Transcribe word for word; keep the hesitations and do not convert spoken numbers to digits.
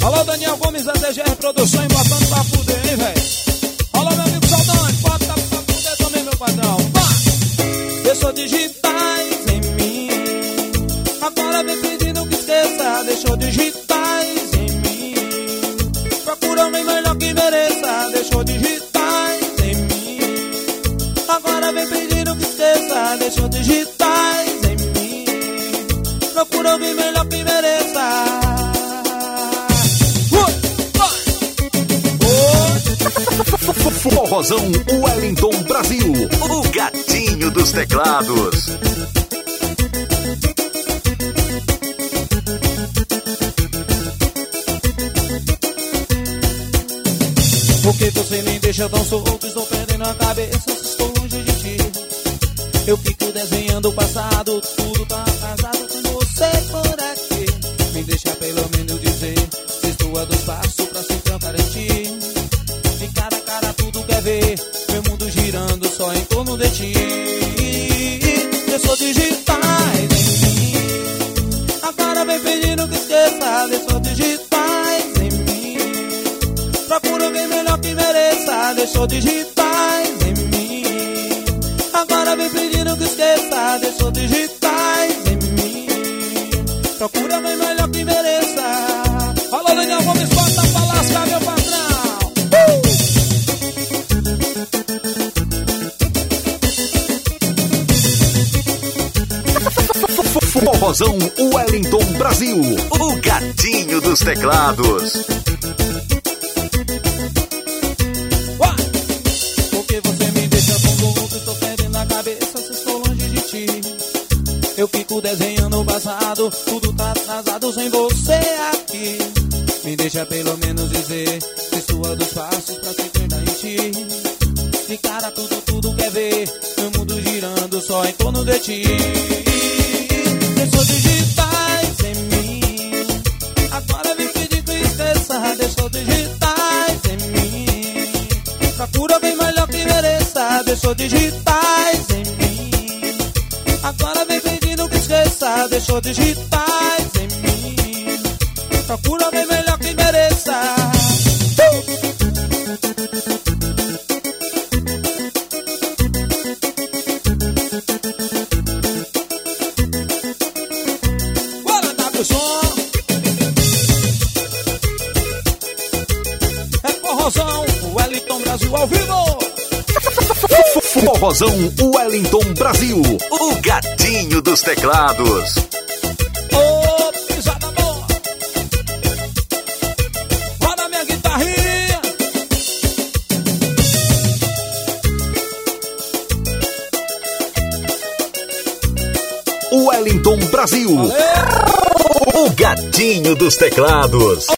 Alô, Daniel Gomes da D G R Produção, botando pra fuder, hein, velho? Alô, meu amigo Saudade, bota pra fuder também, meu padrão. Deixou digitais em mim, agora vem pedindo que esqueça. Deixou digitais em mim, procura alguém melhor que mereça. Deixou digitais em mim, agora vem pedindo que esqueça. Deixou digitais em mim, procura alguém melhor que mereça. Forrozão Wellington Brasil, o gatinho dos teclados. Porque você me deixa tão solto, estou perdendo a cabeça se estou longe de ti. Eu fico desenhando o passado, tudo tá atrasado com você por aqui. Me deixa pelo menos dizer se estou a dois passos pra se encantar em ti. De cara a cara tudo quer ver, meu mundo girando só em torno de ti. Deixou digitais em mim, agora vem pedindo que esqueça. Deixou digitais em mim, procura alguém melhor que mereça. Deixou digitais em mim, agora vem pedindo que esqueça. Deixou digitais em mim, procura alguém melhor que mereça. Alô, Daniel Gomes, bota pra lascar, meu patrão. Forrozão Wellington Brasil, o gatinho dos teclados. Uá! Porque você me deixa tão louco, estou perdendo a cabeça se estou longe de ti. Eu fico desenhando o passado, tudo tá atrasado sem você aqui. Me deixa pelo menos dizer se estou a dos passos pra se perder em ti. De cara tudo, tudo quer ver, meu mundo girando só em torno de ti. Deixou digitais em mim, agora vem pedir que esqueça. Deixou digitais em mim, procura bem melhor que mereça. Deixou digitais em mim, agora vem pedindo que esqueça. Deixou digitais em mim, procura bem melhor que mereça. Forrozão Wellington Brasil ao vivo. Forrozão Wellington Brasil, o gatinho dos teclados. Ô, oh, pisada boa. Roda minha guitarrinha. Wellington Brasil. Valeu. O gatinho dos teclados.